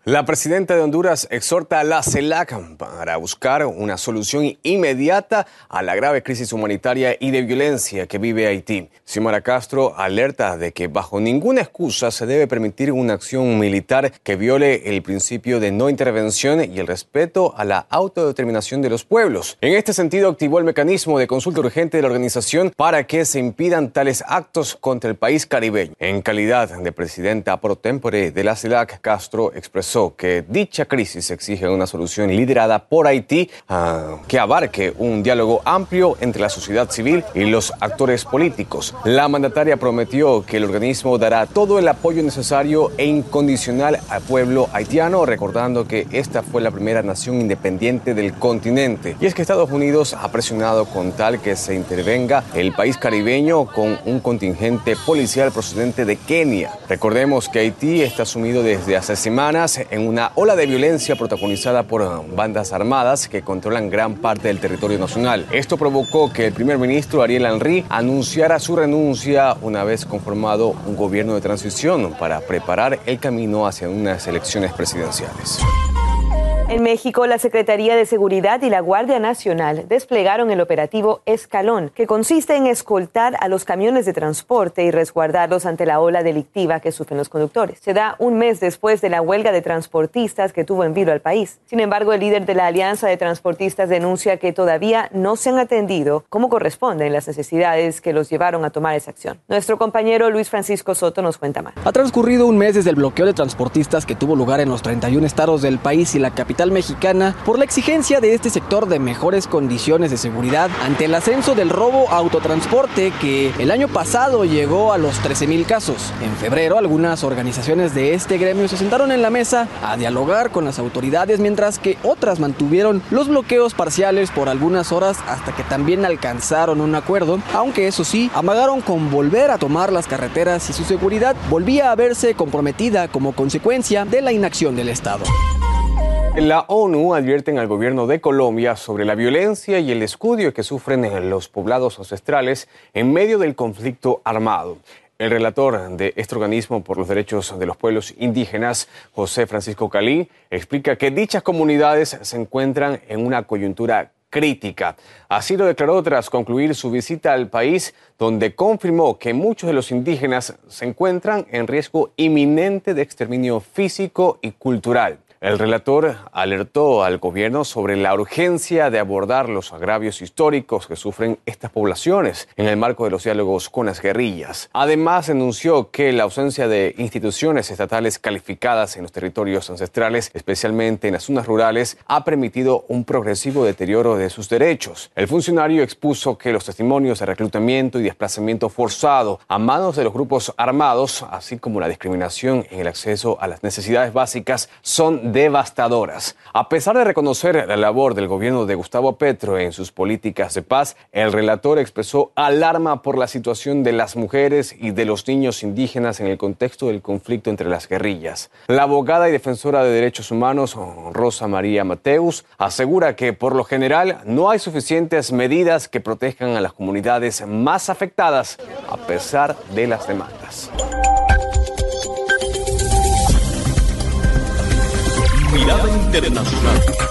La presidenta de Honduras exhorta a la CELAC para buscar una solución inmediata a la grave crisis humanitaria y de violencia que vive Haití. Xiomara Castro alerta de que bajo ninguna excusa se debe permitir una acción militar que viole el principio de no intervención y el respeto a la autodeterminación de los pueblos. En este sentido, activó el mecanismo de consulta urgente de la organización para que se impidan tales actos contra el país caribeño. En calidad de presidenta pro tempore de la CELAC, Castro expresó que dicha crisis exige una solución liderada por Haití que abarque un diálogo amplio entre la sociedad civil y los actores políticos. La mandataria prometió que el organismo dará todo el apoyo necesario e incondicional al pueblo haitiano, recordando que esta fue la primera nación independiente del continente. Y es que Estados Unidos ha presionado con tal que se intervenga el país caribeño con un contingente policial procedente de Kenia. Recordemos que Haití está sumido desde hace semanas en una ola de violencia protagonizada por bandas armadas que controlan gran parte del territorio nacional. Esto provocó que el primer ministro Ariel Henry anunciara su renuncia una vez conformado un gobierno de transición para preparar el camino hacia unas elecciones presidenciales. En México, la Secretaría de Seguridad y la Guardia Nacional desplegaron el operativo Escalón, que consiste en escoltar a los camiones de transporte y resguardarlos ante la ola delictiva que sufren los conductores. Se da un mes después de la huelga de transportistas que tuvo en vilo al país. Sin embargo, el líder de la Alianza de Transportistas denuncia que todavía no se han atendido como corresponden las necesidades que los llevaron a tomar esa acción. Nuestro compañero Luis Francisco Soto nos cuenta más. Ha transcurrido un mes desde el bloqueo de transportistas que tuvo lugar en los 31 estados del país y la capital mexicana por la exigencia de este sector de mejores condiciones de seguridad ante el ascenso del robo a autotransporte que el año pasado llegó a los 13,000 casos. En febrero, algunas organizaciones de este gremio se sentaron en la mesa a dialogar con las autoridades, mientras que otras mantuvieron los bloqueos parciales por algunas horas hasta que también alcanzaron un acuerdo, aunque eso sí, amagaron con volver a tomar las carreteras y su seguridad volvía a verse comprometida como consecuencia de la inacción del Estado. La ONU advierte al gobierno de Colombia sobre la violencia y el descuido que sufren los poblados ancestrales en medio del conflicto armado. El relator de este organismo por los derechos de los pueblos indígenas, José Francisco Calí, explica que dichas comunidades se encuentran en una coyuntura crítica. Así lo declaró tras concluir su visita al país, donde confirmó que muchos de los indígenas se encuentran en riesgo inminente de exterminio físico y cultural. El relator alertó al gobierno sobre la urgencia de abordar los agravios históricos que sufren estas poblaciones en el marco de los diálogos con las guerrillas. Además, denunció que la ausencia de instituciones estatales calificadas en los territorios ancestrales, especialmente en las zonas rurales, ha permitido un progresivo deterioro de sus derechos. El funcionario expuso que los testimonios de reclutamiento y desplazamiento forzado a manos de los grupos armados, así como la discriminación en el acceso a las necesidades básicas, son devastadoras. A pesar de reconocer la labor del gobierno de Gustavo Petro en sus políticas de paz, el relator expresó alarma por la situación de las mujeres y de los niños indígenas en el contexto del conflicto entre las guerrillas. La abogada y defensora de derechos humanos, Rosa María Mateus, asegura que por lo general no hay suficientes medidas que protejan a las comunidades más afectadas, a pesar de las demandas. Mirada Internacional.